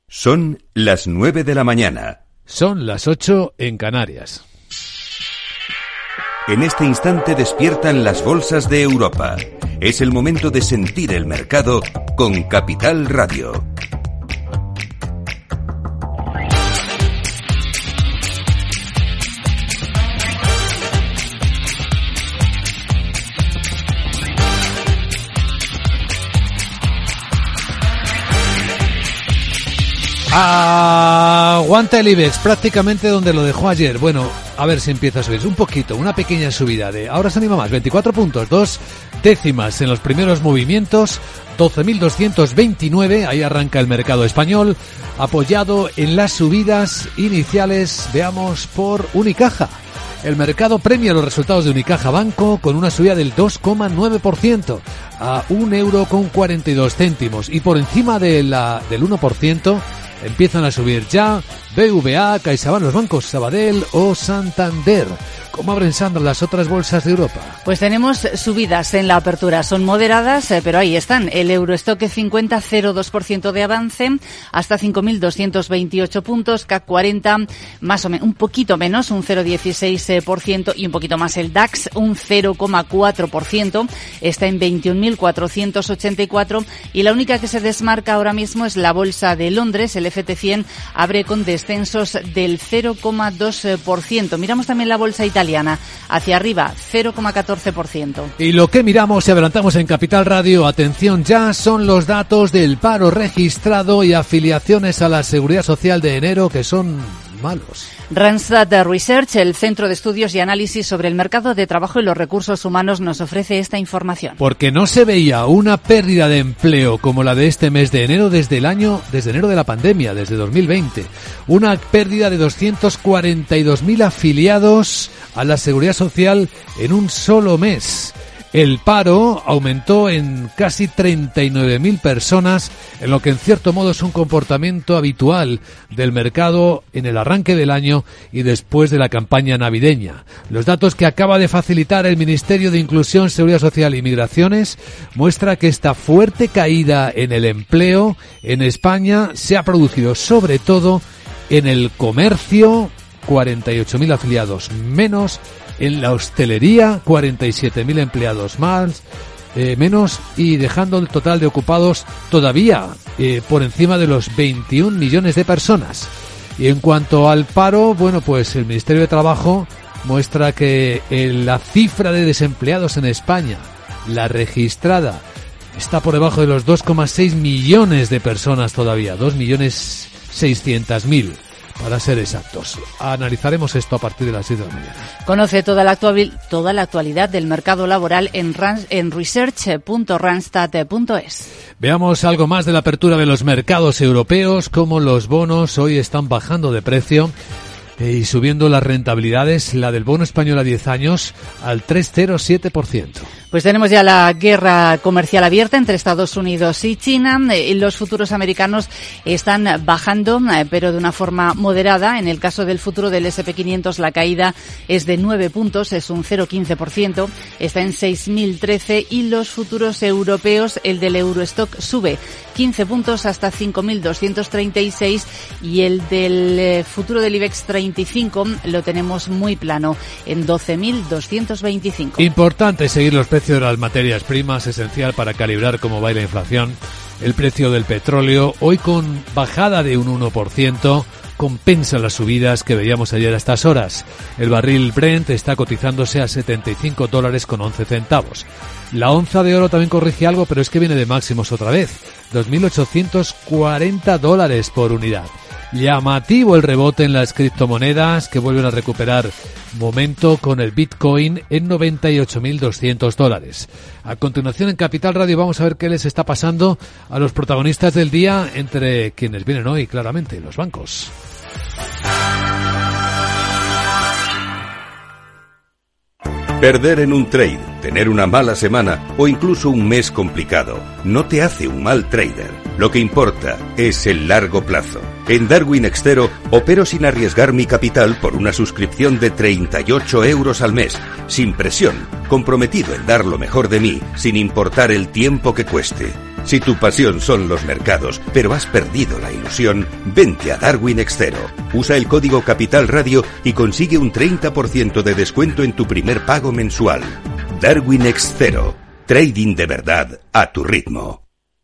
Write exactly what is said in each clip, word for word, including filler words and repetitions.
Son las nueve de la mañana. Son las ocho en Canarias. En este instante despiertan las bolsas de Europa. Es el momento de sentir el mercado con Capital Radio. Aguanta el IBEX prácticamente donde lo dejó ayer. Bueno, a ver si empieza a subir un poquito, una pequeña subida de, ahora se anima más, veinticuatro puntos, dos décimas en los primeros movimientos, doce mil doscientos veintinueve, ahí arranca el mercado español, apoyado en las subidas iniciales, veamos, por Unicaja. El mercado premia los resultados de Unicaja Banco con una subida del dos coma nueve por ciento a un euro con cuarenta y dos céntimos, y por encima de la, del uno por ciento empiezan a subir ya B V A, CaixaBank, los bancos Sabadell o Santander. ¿Cómo abren, Sandra, las otras bolsas de Europa? Pues tenemos subidas en la apertura, son moderadas, pero ahí están. El Eurostock cincuenta, cero coma dos por ciento de avance, hasta cinco mil doscientos veintiocho puntos, C A C cuarenta, más o menos, un poquito menos, un cero coma dieciséis por ciento, y un poquito más el DAX, un cero coma cuatro por ciento, está en veintiún mil cuatrocientos ochenta y cuatro, y la única que se desmarca ahora mismo es la bolsa de Londres. El F T cien abre con descensos del cero coma dos por ciento. Miramos también la bolsa italiana. Hacia arriba, cero coma catorce por ciento. Y lo que miramos y adelantamos en Capital Radio, atención ya, son los datos del paro registrado y afiliaciones a la Seguridad Social de enero, que son malos. Randstad Research, el Centro de Estudios y Análisis sobre el Mercado de Trabajo y los Recursos Humanos, nos ofrece esta información. Porque no se veía una pérdida de empleo como la de este mes de enero desde el año, desde enero de la pandemia, desde dos mil veinte. Una pérdida de doscientos cuarenta y dos mil afiliados a la Seguridad Social en un solo mes. El paro aumentó en casi treinta y nueve mil personas, en lo que en cierto modo es un comportamiento habitual del mercado en el arranque del año y después de la campaña navideña. Los datos que acaba de facilitar el Ministerio de Inclusión, Seguridad Social y Migraciones muestra que esta fuerte caída en el empleo en España se ha producido sobre todo en el comercio, cuarenta y ocho mil afiliados menos, en la hostelería, cuarenta y siete mil empleados más, eh, menos, y dejando el total de ocupados todavía eh, por encima de los veintiún millones de personas. Y en cuanto al paro, bueno, pues el Ministerio de Trabajo muestra que eh, la cifra de desempleados en España, la registrada, está por debajo de los dos coma seis millones de personas todavía, dos millones seiscientos mil. Para ser exactos. Analizaremos esto a partir de las seis de la mañana. Conoce toda la, actual, toda la actualidad del mercado laboral en, en research punto randstad punto es. Veamos algo más de la apertura de los mercados europeos, como los bonos hoy están bajando de precio y subiendo las rentabilidades, la del bono español a diez años al tres coma cero siete por ciento. Pues tenemos ya la guerra comercial abierta entre Estados Unidos y China. Los futuros americanos están bajando, pero de una forma moderada. En el caso del futuro del ese and pe quinientos, la caída es de nueve puntos, es un cero coma quince por ciento, está en seis mil trece, y los futuros europeos, el del Eurostock sube quince puntos hasta cinco mil doscientos treinta y seis, y el del futuro del IBEX treinta y cinco lo tenemos muy plano en doce mil doscientos veinticinco. Importante seguir los precios de las materias primas, esencial para calibrar cómo va la inflación. El precio del petróleo, hoy con bajada de un uno por ciento, compensa las subidas que veíamos ayer a estas horas. El barril Brent está cotizándose a setenta y cinco dólares con once centavos. La onza de oro también corrige algo, pero es que viene de máximos otra vez, dos mil ochocientos cuarenta dólares por unidad. Llamativo el rebote en las criptomonedas, que vuelven a recuperar momento con el Bitcoin en noventa y ocho mil doscientos dólares. A continuación, en Capital Radio vamos a ver qué les está pasando a los protagonistas del día, entre quienes vienen hoy, claramente, los bancos. Perder en un trade, tener una mala semana o incluso un mes complicado no te hace un mal trader. Lo que importa es el largo plazo. En Darwin Extero opero sin arriesgar mi capital por una suscripción de treinta y ocho euros al mes, sin presión, comprometido en dar lo mejor de mí, sin importar el tiempo que cueste. Si tu pasión son los mercados, pero has perdido la ilusión, vente a Darwin Extero. Usa el código Capital Radio y consigue un treinta por ciento de descuento en tu primer pago mensual. Darwin Extero. Trading de verdad a tu ritmo.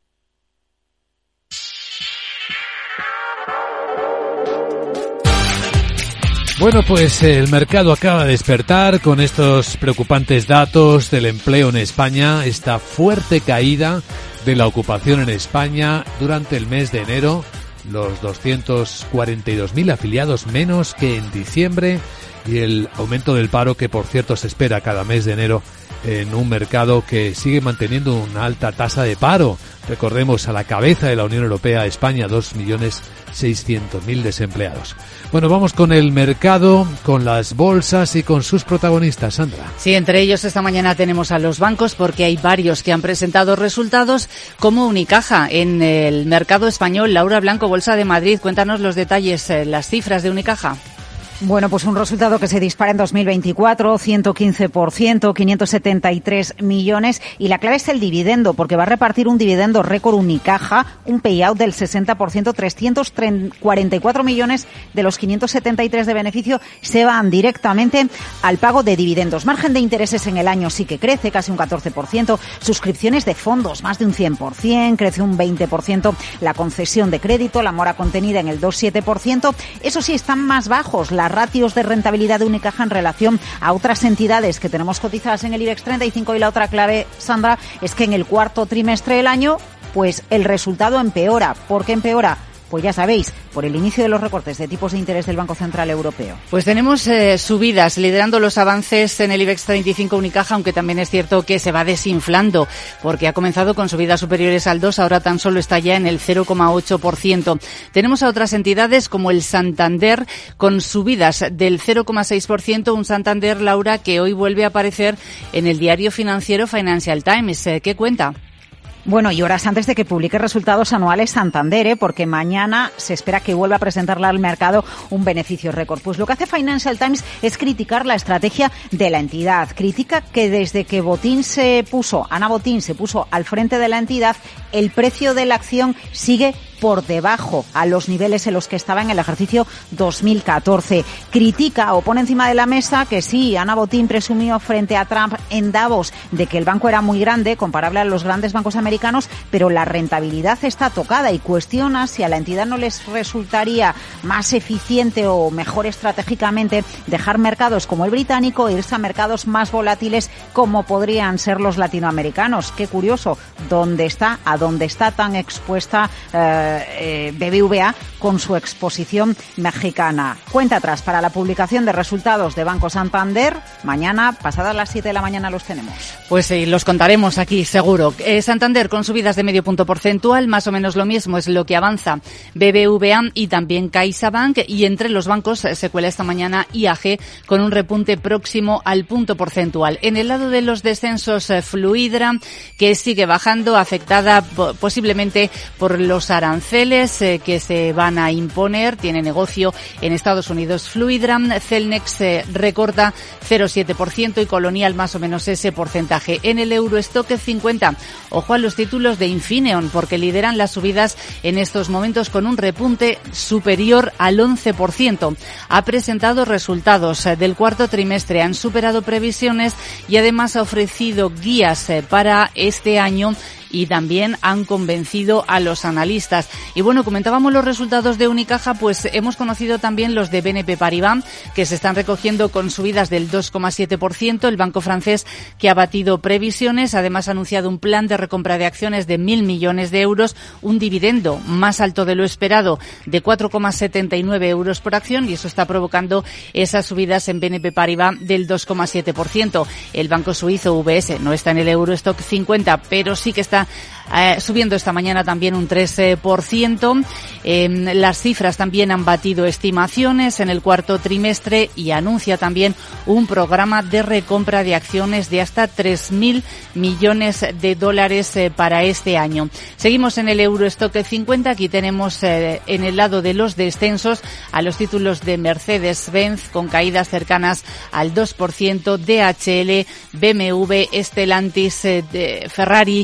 Bueno, pues el mercado acaba de despertar con estos preocupantes datos del empleo en España, esta fuerte caída de la ocupación en España durante el mes de enero, los doscientos cuarenta y dos mil afiliados menos que en diciembre y el aumento del paro que, por cierto, se espera cada mes de enero en un mercado que sigue manteniendo una alta tasa de paro. Recordemos, a la cabeza de la Unión Europea, España, dos millones seiscientos mil desempleados. Bueno, vamos con el mercado, con las bolsas y con sus protagonistas, Sandra. Sí, entre ellos esta mañana tenemos a los bancos porque hay varios que han presentado resultados como Unicaja en el mercado español. Laura Blanco, Bolsa de Madrid, cuéntanos los detalles, las cifras de Unicaja. Bueno, pues un resultado que se dispara en dos mil veinticuatro, ciento quince por ciento, quinientos setenta y tres millones. Y la clave es el dividendo, porque va a repartir un dividendo récord Unicaja, un payout del sesenta por ciento, trescientos cuarenta y cuatro millones de los quinientos setenta y tres de beneficio se van directamente al pago de dividendos. Margen de intereses en el año sí que crece, casi un catorce por ciento. Suscripciones de fondos, más de un cien por ciento, crece un veinte por ciento. La concesión de crédito, la mora contenida en el dos coma siete por ciento. Eso sí, están más bajos las ratios de rentabilidad de Unicaja en relación a otras entidades que tenemos cotizadas en el IBEX treinta y cinco. Y la otra clave, Sandra, es que en el cuarto trimestre del año, pues el resultado empeora. ¿Por qué empeora? Pues ya sabéis, por el inicio de los recortes de tipos de interés del Banco Central Europeo. Pues tenemos eh, subidas, liderando los avances en el IBEX treinta y cinco Unicaja, aunque también es cierto que se va desinflando, porque ha comenzado con subidas superiores al dos, ahora tan solo está ya en el cero coma ocho por ciento. Tenemos a otras entidades como el Santander, con subidas del cero coma seis por ciento, un Santander, Laura, que hoy vuelve a aparecer en el diario financiero Financial Times. ¿Qué cuenta? Bueno, y horas antes de que publique resultados anuales Santander, ¿eh? Porque mañana se espera que vuelva a presentarle al mercado un beneficio récord. Pues lo que hace Financial Times es criticar la estrategia de la entidad. Critica que desde que Botín se puso, Ana Botín se puso al frente de la entidad, el precio de la acción sigue por debajo a los niveles en los que estaba en el ejercicio dos mil catorce. Critica o pone encima de la mesa que sí, Ana Botín presumió frente a Trump en Davos de que el banco era muy grande, comparable a los grandes bancos americanos, pero la rentabilidad está tocada, y cuestiona si a la entidad no les resultaría más eficiente o mejor estratégicamente dejar mercados como el británico e irse a mercados más volátiles como podrían ser los latinoamericanos. Qué curioso, ¿dónde está, a dónde está tan expuesta eh, Eh, B B V A con su exposición mexicana? Cuenta atrás para la publicación de resultados de Banco Santander. Mañana, pasadas las siete de la mañana, los tenemos. Pues sí, los contaremos aquí, seguro. Eh, Santander con subidas de medio punto porcentual, más o menos lo mismo es lo que avanza B B V A y también CaixaBank. Y entre los bancos se cuela esta mañana I A G con un repunte próximo al punto porcentual. En el lado de los descensos, eh, Fluidra, que sigue bajando, afectada po- posiblemente por los aranceles eh, que se van a imponer. Tiene negocio en Estados Unidos Fluidra. Celnex eh, recorta cero coma siete por ciento y Colonial más o menos ese porcentaje. En el Eurostock cincuenta, ojo a los títulos de Infineon, porque lideran las subidas en estos momentos con un repunte superior al once por ciento. Ha presentado resultados eh, del cuarto trimestre, han superado previsiones y además ha ofrecido guías eh, para este año, y también han convencido a los analistas. Y bueno, comentábamos los resultados de Unicaja, pues hemos conocido también los de B N P Paribas, que se están recogiendo con subidas del dos coma siete por ciento. El banco francés, que ha batido previsiones, además ha anunciado un plan de recompra de acciones de mil millones de euros, un dividendo más alto de lo esperado de cuatro coma setenta y nueve euros por acción, y eso está provocando esas subidas en B N P Paribas del dos coma siete por ciento. El banco suizo U B S no está en el Eurostock cincuenta, pero sí que está Eh, subiendo esta mañana también un tres por ciento. Eh, las cifras también han batido estimaciones en el cuarto trimestre y anuncia también un programa de recompra de acciones de hasta tres mil millones de dólares eh, para este año. Seguimos en el Eurostock cincuenta. Aquí tenemos eh, en el lado de los descensos a los títulos de Mercedes-Benz con caídas cercanas al dos por ciento, D H L, B M W, Stellantis, eh, de Ferrari, Volkswagen,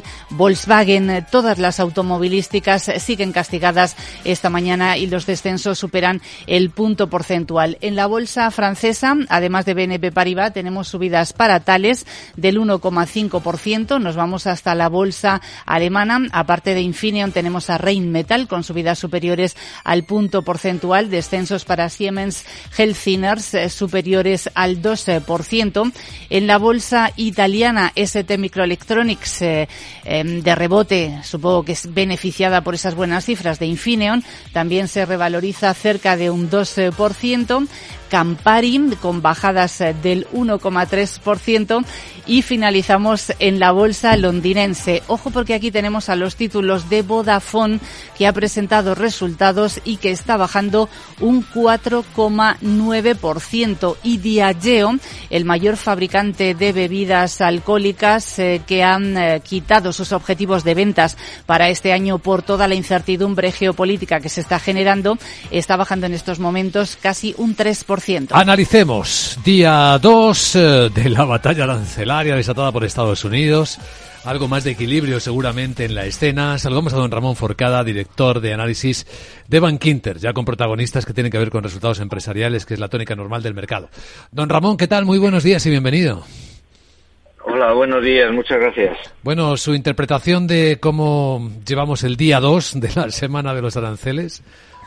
Volkswagen. Todas las automovilísticas siguen castigadas esta mañana y los descensos superan el punto porcentual. En la bolsa francesa, además de B N P Paribas, tenemos subidas para Thales del uno coma cinco por ciento. Nos vamos hasta la bolsa alemana. Aparte de Infineon, tenemos a Rheinmetall con subidas superiores al punto porcentual. Descensos para Siemens Healthineers eh, superiores al dos por ciento. En la bolsa italiana, S T Microelectronics eh, eh, de rebote, supongo que es beneficiada por esas buenas cifras de Infineon, también se revaloriza cerca de un dos por ciento. Campari con bajadas del uno coma tres por ciento y finalizamos en la bolsa londinense. Ojo porque aquí tenemos a los títulos de Vodafone, que ha presentado resultados y que está bajando un cuatro coma nueve por ciento, y Diageo, el mayor fabricante de bebidas alcohólicas eh, que han eh, quitado sus objetivos de ventas para este año por toda la incertidumbre geopolítica que se está generando, está bajando en estos momentos casi un tres por ciento. Analicemos día dos eh, de la batalla arancelaria desatada por Estados Unidos. Algo más de equilibrio seguramente en la escena. Saludamos a don Ramón Forcada, director de análisis de Bankinter, ya con protagonistas que tienen que ver con resultados empresariales, que es la tónica normal del mercado. Don Ramón, ¿qué tal? Muy buenos días y bienvenido. Hola, buenos días, muchas gracias. Bueno, su interpretación de cómo llevamos el día dos de la semana de los aranceles.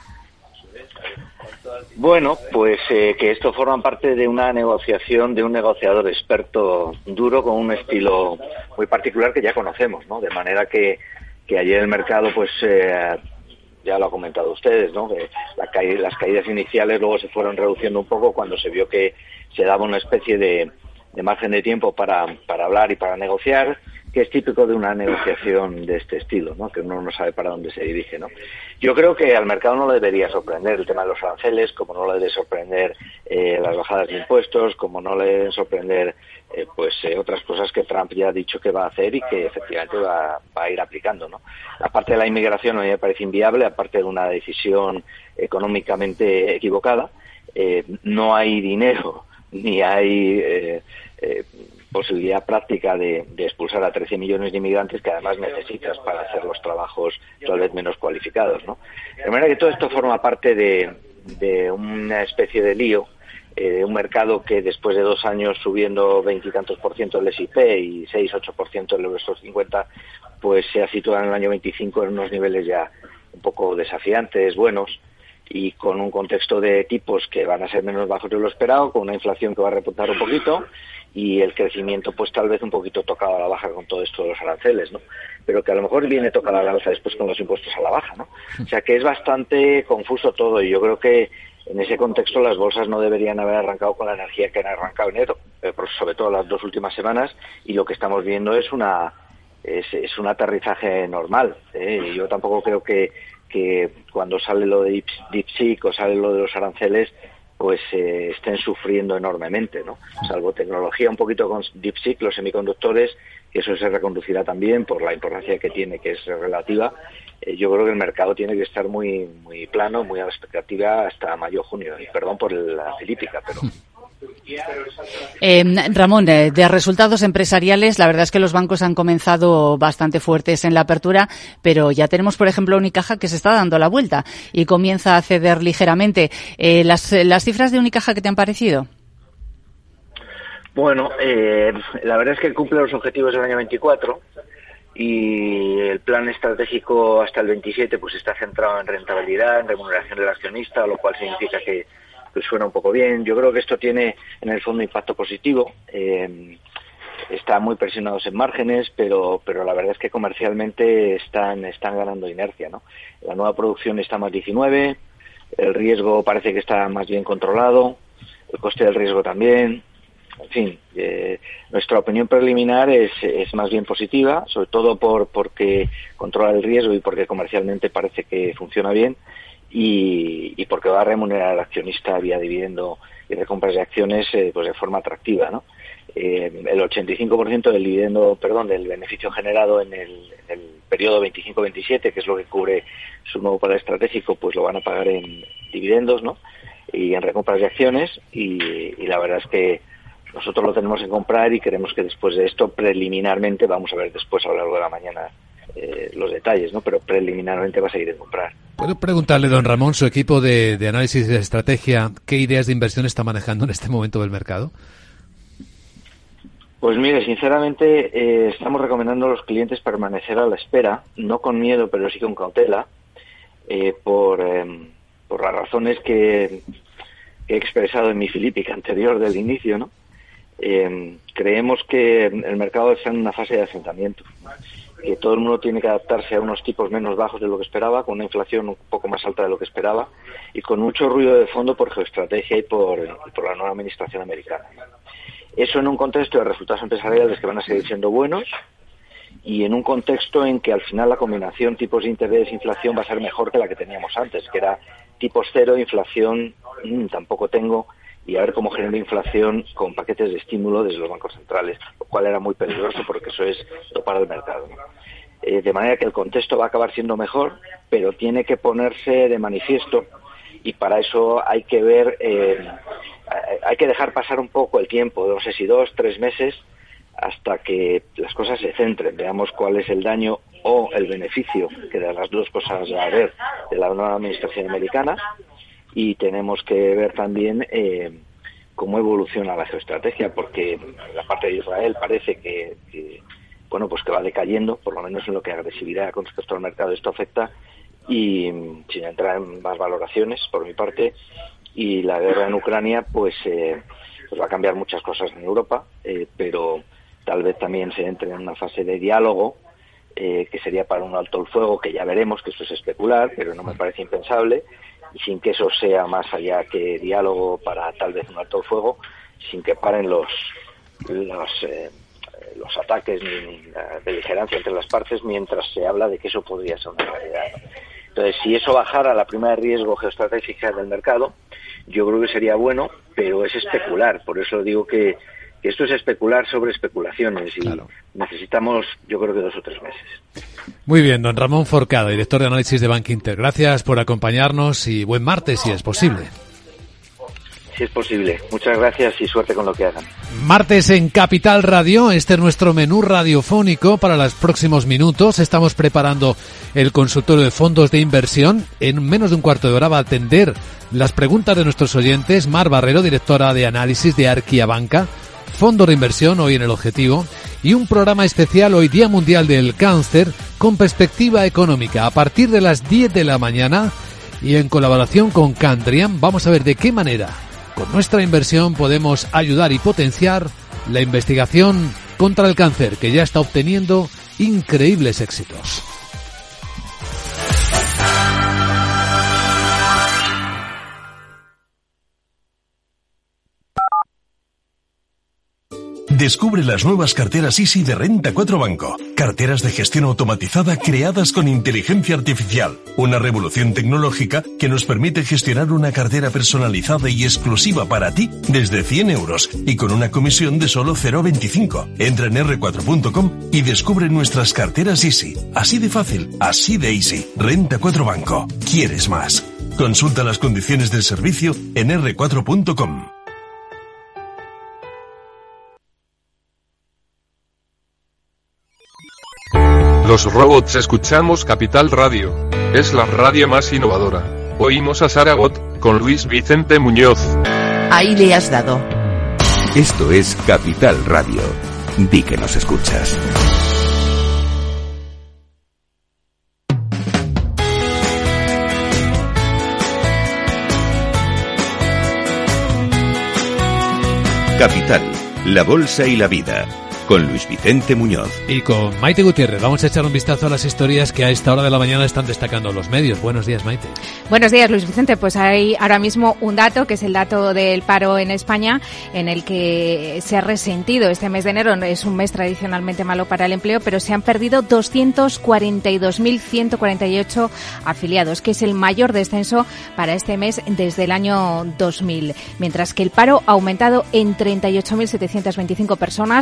Bueno, pues eh, que esto forma parte de una negociación de un negociador experto duro con un estilo muy particular que ya conocemos, ¿no? De manera que, que ayer el mercado, pues eh, ya lo ha comentado ustedes, ¿no? Que la ca- las caídas iniciales luego se fueron reduciendo un poco cuando se vio que se daba una especie de, de margen de tiempo para, para hablar y para negociar, que es típico de una negociación de este estilo, ¿no? Que uno no sabe para dónde se dirige, ¿no? Yo creo que al mercado no le debería sorprender el tema de los aranceles, como no le debe sorprender eh, las bajadas de impuestos, como no le deben sorprender eh, pues eh, otras cosas que Trump ya ha dicho que va a hacer y que efectivamente va, va a ir aplicando, ¿no? La parte de la inmigración a mí me parece inviable, aparte de una decisión económicamente equivocada. Eh, no hay dinero ni hay eh, eh, posibilidad práctica de, de expulsar a trece millones de inmigrantes que además necesitas para hacer los trabajos tal vez menos cualificados, ¿no? De manera que todo esto forma parte de, de una especie de lío, eh, de un mercado que después de dos años subiendo veintitantos por ciento el S y P y seis ocho por ciento el Eurostoxx cincuenta, pues se ha situado en el año veinticinco en unos niveles ya un poco desafiantes, buenos, y con un contexto de tipos que van a ser menos bajos de lo esperado, con una inflación que va a repuntar un poquito y el crecimiento pues tal vez un poquito tocado a la baja con todo esto de los aranceles, ¿no? Pero que a lo mejor viene tocado a la alza después con los impuestos a la baja, ¿no? O sea que es bastante confuso todo y yo creo que en ese contexto las bolsas no deberían haber arrancado con la energía que han arrancado en enero, eh, sobre todo las dos últimas semanas, y lo que estamos viendo es una es, es un aterrizaje normal, ¿eh? Yo tampoco creo que que cuando sale lo de DeepSeek o sale lo de los aranceles, pues eh, estén sufriendo enormemente, ¿no? Salvo tecnología un poquito con DeepSeek, los semiconductores, que eso se reconducirá también por la importancia que tiene, que es relativa. Eh, yo creo que el mercado tiene que estar muy muy plano, muy a la expectativa hasta mayo-junio. Y perdón por la filípica, pero... Eh, Ramón, eh, de resultados empresariales, la verdad es que los bancos han comenzado bastante fuertes en la apertura, pero ya tenemos, por ejemplo, Unicaja que se está dando la vuelta y comienza a ceder ligeramente. Eh, las, las cifras de Unicaja, ¿qué te han parecido? Bueno, eh, la verdad es que cumple los objetivos del año veinticuatro y el plan estratégico hasta el veintisiete pues está centrado en rentabilidad, en remuneración del accionista, lo cual significa que pues suena un poco bien. Yo creo que esto tiene en el fondo impacto positivo. Eh, están muy presionados en márgenes, pero pero la verdad es que comercialmente están están ganando inercia, ¿no? La nueva producción está más diecinueve, el riesgo parece que está más bien controlado, el coste del riesgo también. En fin, eh, nuestra opinión preliminar es, es más bien positiva, sobre todo por porque controla el riesgo y porque comercialmente parece que funciona bien. Y, y porque va a remunerar al accionista vía dividendo y recompras de acciones eh, pues de forma atractiva, ¿no? Eh, el ochenta y cinco por ciento del dividendo, perdón, del beneficio generado en el, en el periodo veinticinco veintisiete, que es lo que cubre su nuevo plan estratégico, pues lo van a pagar en dividendos, ¿no? Y en recompras de acciones y, y la verdad es que nosotros lo tenemos en comprar y creemos que después de esto preliminarmente, vamos a ver después a lo largo de la mañana eh, los detalles, ¿no? Pero preliminarmente va a seguir en comprar. ¿Puedo preguntarle, don Ramón, su equipo de, de análisis de estrategia, qué ideas de inversión está manejando en este momento del mercado? Pues mire, sinceramente eh, estamos recomendando a los clientes permanecer a la espera, no con miedo, pero sí con cautela, eh, por, eh, por las razones que, que he expresado en mi filípica anterior del inicio, ¿no? Eh, creemos que el mercado está en una fase de asentamiento, que todo el mundo tiene que adaptarse a unos tipos menos bajos de lo que esperaba, con una inflación un poco más alta de lo que esperaba y con mucho ruido de fondo por geoestrategia y por, y por la nueva administración americana. Eso en un contexto de resultados empresariales que van a seguir siendo buenos y en un contexto en que al final la combinación tipos de interés e inflación va a ser mejor que la que teníamos antes, que era tipos cero, inflación mmm, tampoco tengo, y a ver cómo genera inflación con paquetes de estímulo desde los bancos centrales, lo cual era muy peligroso porque eso es topar el mercado, ¿no? Eh, de manera que el contexto va a acabar siendo mejor, pero tiene que ponerse de manifiesto y para eso hay que ver, eh, hay que dejar pasar un poco el tiempo, no sé si dos, tres meses, hasta que las cosas se centren, veamos cuál es el daño o el beneficio que de las dos cosas va a haber de la nueva administración americana. Y tenemos que ver también eh, cómo evoluciona la geoestrategia, porque la parte de Israel parece que, que bueno pues que va decayendo, por lo menos en lo que agresividad con respecto al mercado esto afecta, y sin entrar en más valoraciones por mi parte, y la guerra en Ucrania pues, eh, pues va a cambiar muchas cosas en Europa, eh, pero tal vez también se entre en una fase de diálogo, eh, que sería para un alto el fuego, que ya veremos, que esto es especular, pero no me parece impensable, y sin que eso sea más allá que diálogo para tal vez un alto el fuego, sin que paren los los, eh, los ataques ni la beligerancia entre las partes mientras se habla de que eso podría ser una realidad, ¿no? Entonces, si eso bajara la prima de riesgo geoestratégica del mercado, yo creo que sería bueno, pero es especular, por eso digo que, que esto es especular sobre especulaciones y claro, necesitamos, yo creo que dos o tres meses. Muy bien, don Ramón Forcada, director de análisis de Bank Inter. Gracias por acompañarnos y buen martes, si es posible. Si es posible. Muchas gracias y suerte con lo que hagan. Martes en Capital Radio. Este es nuestro menú radiofónico para los próximos minutos. Estamos preparando el consultorio de fondos de inversión. En menos de un cuarto de hora va a atender las preguntas de nuestros oyentes. Mar Barrero, directora de análisis de Arquia Banca. Fondos de inversión hoy en El Objetivo. Y un programa especial hoy, Día Mundial del Cáncer, con perspectiva económica. A partir de las diez de la mañana y en colaboración con Candriam, vamos a ver de qué manera con nuestra inversión podemos ayudar y potenciar la investigación contra el cáncer, que ya está obteniendo increíbles éxitos. Descubre las nuevas carteras Easy de Renta cuatro Banco. Carteras de gestión automatizada creadas con inteligencia artificial. Una revolución tecnológica que nos permite gestionar una cartera personalizada y exclusiva para ti desde cien euros y con una comisión de solo cero coma veinticinco. Entra en erre cuatro punto com y descubre nuestras carteras Easy. Así de fácil, así de easy. Renta cuatro Banco. ¿Quieres más? Consulta las condiciones del servicio en erre cuatro punto com. Los robots escuchamos Capital Radio. Es la radio más innovadora. Oímos a Saragot, con Luis Vicente Muñoz. Ahí le has dado. Esto es Capital Radio. Di que nos escuchas. Capital, la bolsa y la vida. Con Luis Vicente Muñoz. Y con Maite Gutiérrez. Vamos a echar un vistazo a las historias que a esta hora de la mañana están destacando los medios. Buenos días, Maite. Buenos días, Luis Vicente. Pues hay ahora mismo un dato, que es el dato del paro en España, en el que se ha resentido este mes de enero. Es un mes tradicionalmente malo para el empleo, pero se han perdido doscientos cuarenta y dos mil ciento cuarenta y ocho afiliados, que es el mayor descenso para este mes desde el año dos mil. Mientras que el paro ha aumentado en treinta y ocho mil setecientos veinticinco personas en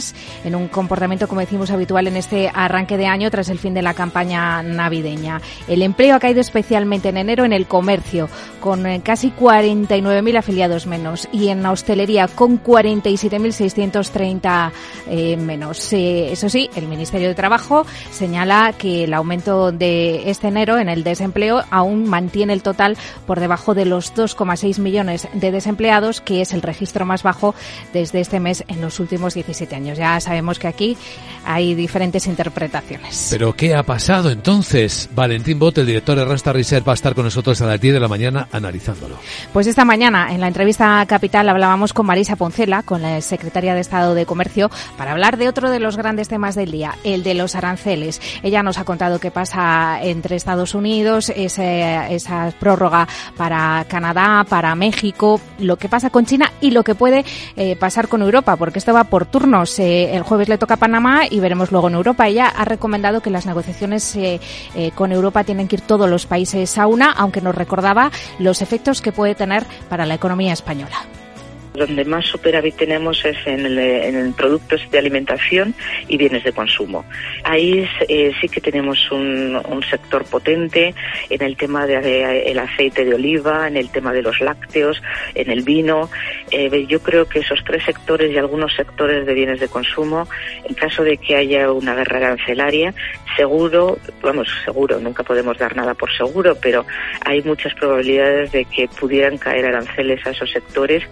en un comportamiento, como decimos, habitual en este arranque de año tras el fin de la campaña navideña. El empleo ha caído especialmente en enero en el comercio, con casi cuarenta y nueve mil afiliados menos, y en la hostelería con cuarenta y siete mil seiscientos treinta eh, menos. Eh, eso sí, el Ministerio de Trabajo señala que el aumento de este enero en el desempleo aún mantiene el total por debajo de los dos coma seis millones de desempleados, que es el registro más bajo desde este mes en los últimos diecisiete años. Ya sabemos que aquí hay diferentes interpretaciones. ¿Pero qué ha pasado entonces? Valentín Bot, el director de Randstad Research, va a estar con nosotros a las diez de la mañana analizándolo. Pues esta mañana en la entrevista Capital hablábamos con Marisa Poncela, con la secretaria de Estado de Comercio, para hablar de otro de los grandes temas del día, el de los aranceles. Ella nos ha contado qué pasa entre Estados Unidos, ese, esa prórroga para Canadá, para México, lo que pasa con China y lo que puede eh, pasar con Europa, porque esto va por turnos. Eh, el jueves le toca a Panamá y veremos luego en Europa. Ella ha recomendado que las negociaciones eh, eh, con Europa tienen que ir todos los países a una, aunque nos recordaba los efectos que puede tener para la economía española. Donde más superávit tenemos es en, el, en productos de alimentación y bienes de consumo. Ahí eh, sí que tenemos un, un sector potente en el tema del de, el aceite de oliva, en el tema de los lácteos, en el vino. Eh, yo creo que esos tres sectores y algunos sectores de bienes de consumo, en caso de que haya una guerra arancelaria, seguro, vamos, seguro, nunca podemos dar nada por seguro, pero hay muchas probabilidades de que pudieran caer aranceles a esos sectores.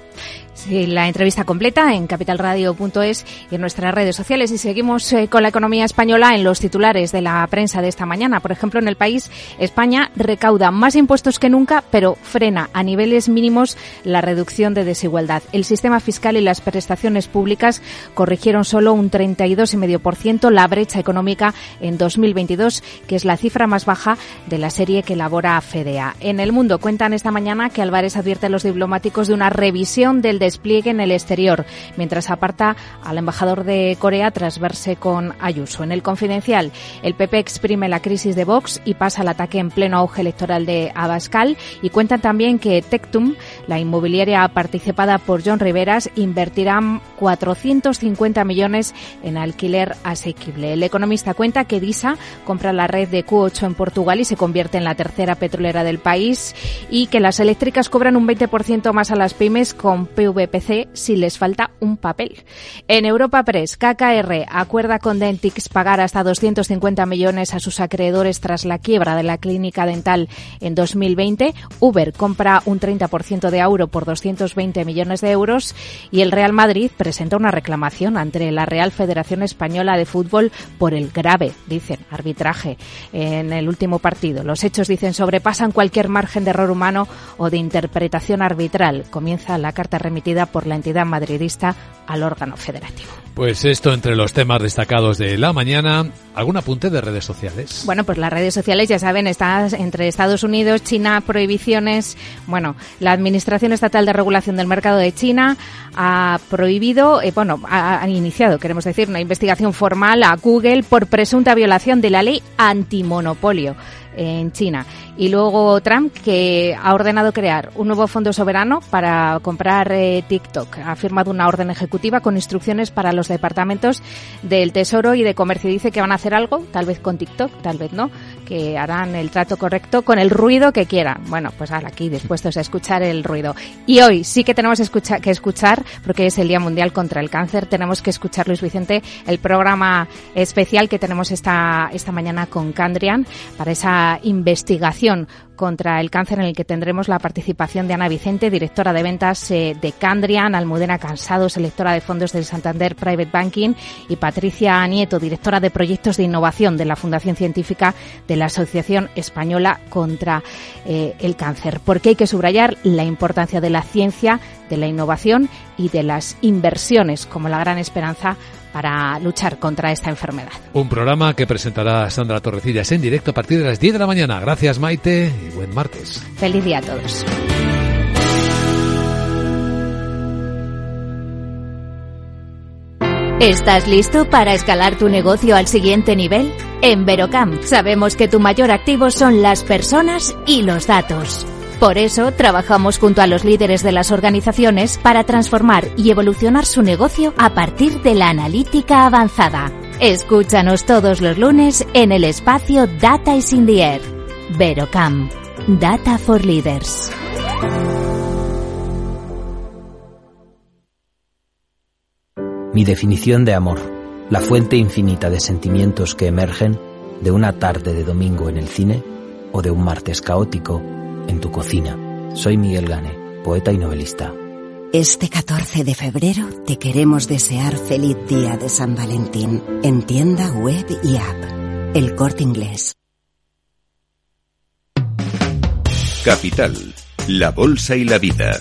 Sí, la entrevista completa en capital radio punto es y en nuestras redes sociales. Y seguimos eh, con la economía española en los titulares de la prensa de esta mañana. Por ejemplo, en El País, España recauda más impuestos que nunca, pero frena a niveles mínimos la reducción de desigualdad. El sistema fiscal y las prestaciones públicas corrigieron solo un treinta y dos coma cinco por ciento la brecha económica en dos mil veintidós, que es la cifra más baja de la serie que elabora FEDEA. En El Mundo cuentan esta mañana que Álvarez advierte a los diplomáticos de una revisión del despliegue en el exterior, mientras aparta al embajador de Corea tras verse con Ayuso. En El Confidencial, el P P exprime la crisis de Vox y pasa al ataque en pleno auge electoral de Abascal, y cuentan también que Tectum, la inmobiliaria participada por John Riveras, invertirá cuatrocientos cincuenta millones en alquiler asequible. El Economista cuenta que Disa compra la red de Q ocho en Portugal y se convierte en la tercera petrolera del país, y que las eléctricas cobran un veinte por ciento más a las pymes con P V P C si les falta un papel. En Europa Press, K K R acuerda con Dentix pagar hasta doscientos cincuenta millones a sus acreedores tras la quiebra de la clínica dental en dos mil veinte. Uber compra un treinta por ciento de Auro por doscientos veinte millones de euros. Y el Real Madrid presenta una reclamación ante la Real Federación Española de Fútbol por el grave, dicen, arbitraje en el último partido. Los hechos, dicen, sobrepasan cualquier margen de error humano o de interpretación arbitral. Comienza la carta remitida por la entidad madridista al órgano federativo. Pues esto entre los temas destacados de la mañana. ¿Algún apunte de redes sociales? Bueno, pues las redes sociales, ya saben, están entre Estados Unidos, China, prohibiciones. Bueno, la Administración Estatal de Regulación del Mercado de China ha prohibido, eh, bueno, ha, ha iniciado, queremos decir, una investigación formal a Google por presunta violación de la ley antimonopolio en China. Y luego Trump, que ha ordenado crear un nuevo fondo soberano para comprar eh, TikTok. Ha firmado una orden ejecutiva con instrucciones para los departamentos del Tesoro y de Comercio. Dice que van a hacer algo, tal vez con TikTok, tal vez no, que harán el trato correcto con el ruido que quieran. Bueno, pues ahora aquí dispuestos a escuchar el ruido. Y hoy sí que tenemos escucha, que escuchar, porque es el Día Mundial contra el Cáncer, tenemos que escuchar, Luis Vicente, el programa especial que tenemos esta, esta mañana con Candrian para esa investigación contra el cáncer, en el que tendremos la participación de Ana Vicente, directora de ventas eh, de Candrian, Almudena Cansado, selectora de fondos del Santander Private Banking, y Patricia Nieto, directora de proyectos de innovación de la Fundación Científica de la Asociación Española contra eh, el Cáncer. Porque hay que subrayar la importancia de la ciencia, de la innovación y de las inversiones como la gran esperanza para luchar contra esta enfermedad. Un programa que presentará Sandra Torrecillas en directo a partir de las diez de la mañana. Gracias, Maite, y buen martes. Feliz día a todos. ¿Estás listo para escalar tu negocio al siguiente nivel? En Verocam sabemos que tu mayor activo son las personas y los datos. Por eso, trabajamos junto a los líderes de las organizaciones para transformar y evolucionar su negocio a partir de la analítica avanzada. Escúchanos todos los lunes en el espacio Data is in the Air. Verocam. Data for Leaders. Mi definición de amor, la fuente infinita de sentimientos que emergen de una tarde de domingo en el cine o de un martes caótico en tu cocina. Soy Miguel Gane, poeta y novelista. Este catorce de febrero te queremos desear feliz día de San Valentín en tienda web y app. El Corte Inglés. Capital, la bolsa y la vida.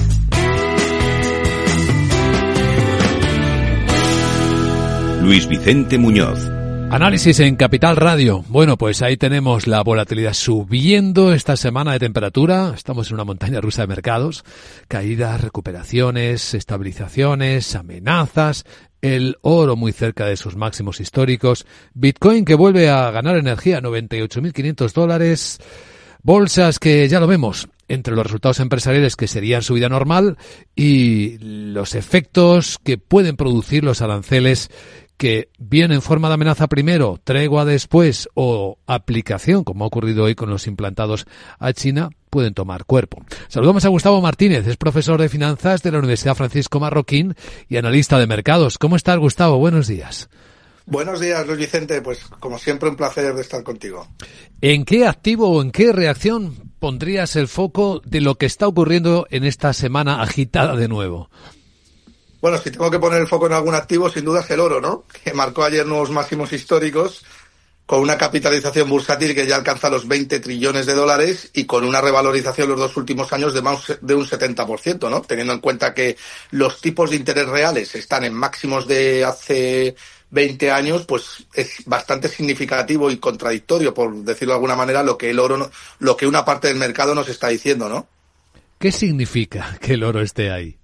Luis Vicente Muñoz. Análisis en Capital Radio. Bueno, pues ahí tenemos la volatilidad subiendo esta semana de temperatura. Estamos en una montaña rusa de mercados. Caídas, recuperaciones, estabilizaciones, amenazas. El oro muy cerca de sus máximos históricos. Bitcoin que vuelve a ganar energía, noventa y ocho mil quinientos dólares. Bolsas que ya lo vemos, entre los resultados empresariales que serían subida normal y los efectos que pueden producir los aranceles que viene en forma de amenaza primero, tregua después o aplicación, como ha ocurrido hoy con los implantados a China, pueden tomar cuerpo. Saludamos a Gustavo Martínez, es profesor de finanzas de la Universidad Francisco Marroquín y analista de mercados. ¿Cómo estás, Gustavo? Buenos días. Buenos días, Luis Vicente. Pues como siempre un placer de estar contigo. ¿En qué activo o en qué reacción pondrías el foco de lo que está ocurriendo en esta semana agitada de nuevo? Bueno, si tengo que poner el foco en algún activo, sin duda es el oro, ¿no? Que marcó ayer nuevos máximos históricos, con una capitalización bursátil que ya alcanza los veinte trillones de dólares y con una revalorización los dos últimos años de más de un setenta por ciento, ¿no? Teniendo en cuenta que los tipos de interés reales están en máximos de hace veinte años, pues es bastante significativo y contradictorio, por decirlo de alguna manera, lo que el oro, lo que una parte del mercado nos está diciendo, ¿no? ¿Qué significa que el oro esté ahí?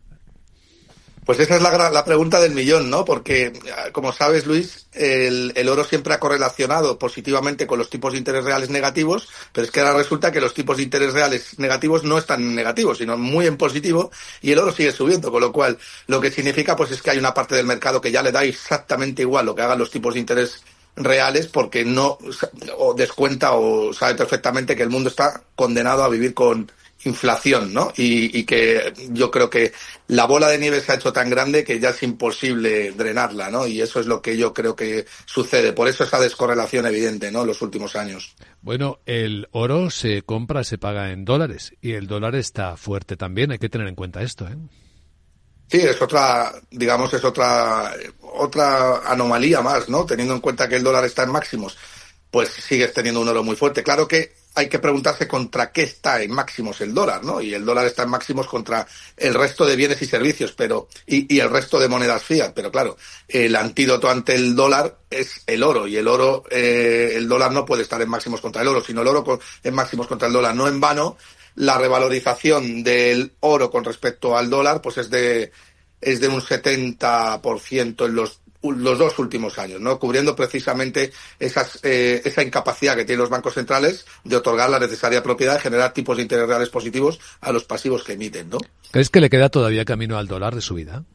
Pues esa es la, la pregunta del millón, ¿no? Porque, como sabes, Luis, el, el oro siempre ha correlacionado positivamente con los tipos de interés reales negativos, pero es que ahora resulta que los tipos de interés reales negativos no están en negativo, sino muy en positivo, y el oro sigue subiendo, con lo cual lo que significa pues es que hay una parte del mercado que ya le da exactamente igual lo que hagan los tipos de interés reales, porque no o descuenta o sabe perfectamente que el mundo está condenado a vivir con inflación, ¿no? Y, y que yo creo que la bola de nieve se ha hecho tan grande que ya es imposible drenarla, ¿no? Y eso es lo que yo creo que sucede. Por eso esa descorrelación evidente, ¿no? En los últimos años. Bueno, el oro se compra, se paga en dólares y el dólar está fuerte también. Hay que tener en cuenta esto, ¿eh? Sí, es otra, digamos, es otra, otra anomalía más, ¿no? Teniendo en cuenta que el dólar está en máximos, pues sigues teniendo un oro muy fuerte. Claro que hay que preguntarse contra qué está en máximos el dólar, ¿no? Y el dólar está en máximos contra el resto de bienes y servicios, pero y, y el resto de monedas fiat. Pero claro, el antídoto ante el dólar es el oro, y el oro, eh, el dólar no puede estar en máximos contra el oro, sino el oro con, en máximos contra el dólar. No en vano, la revalorización del oro con respecto al dólar, pues es de es de un setenta por ciento en los los dos últimos años, ¿no? Cubriendo precisamente esas, eh, esa incapacidad que tienen los bancos centrales de otorgar la necesaria propiedad, de generar tipos de interés reales positivos a los pasivos que emiten, ¿no? ¿Crees que le queda todavía camino al dólar de subida?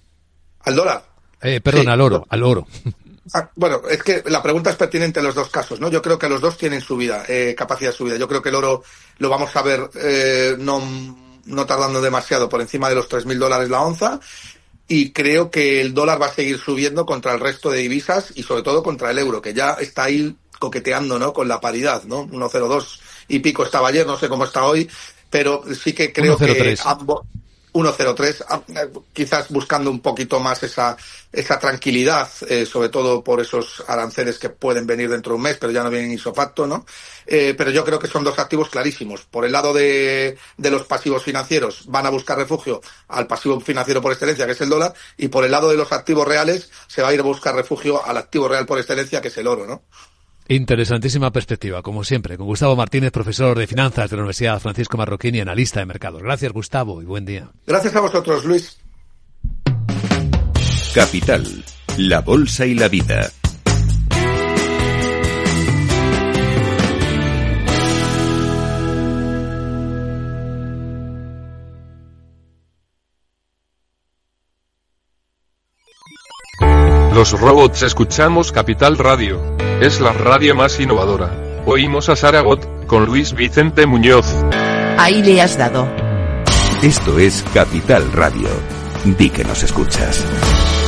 ¿Al dólar? Eh, perdón, sí, al oro, al oro. Ah, bueno, es que la pregunta es pertinente en los dos casos, ¿no? Yo creo que los dos tienen subida, eh, capacidad de subida. Yo creo que el oro lo vamos a ver eh, no, no tardando demasiado por encima de los tres mil dólares la onza. Y creo que el dólar va a seguir subiendo contra el resto de divisas y sobre todo contra el euro, que ya está ahí coqueteando, ¿no? Con la paridad, ¿no? uno coma cero dos y pico estaba ayer, no sé cómo está hoy, pero sí que creo que ambos, uno coma cero tres, quizás buscando un poquito más esa esa tranquilidad, eh, sobre todo por esos aranceles que pueden venir dentro de un mes, pero ya no vienen ipso facto, ¿no? Eh, pero yo creo que son dos activos clarísimos. Por el lado de, de los pasivos financieros, van a buscar refugio al pasivo financiero por excelencia, que es el dólar, y por el lado de los activos reales, se va a ir a buscar refugio al activo real por excelencia, que es el oro, ¿no? Interesantísima perspectiva, como siempre, con Gustavo Martínez, profesor de finanzas de la Universidad Francisco Marroquín y analista de mercados. Gracias, Gustavo, y buen día. Gracias a vosotros, Luis. Capital, la bolsa y la vida. Los robots escuchamos Capital Radio. Es la radio más innovadora. Oímos a Saragot, con Luis Vicente Muñoz. Ahí le has dado. Esto es Capital Radio. Di que nos escuchas.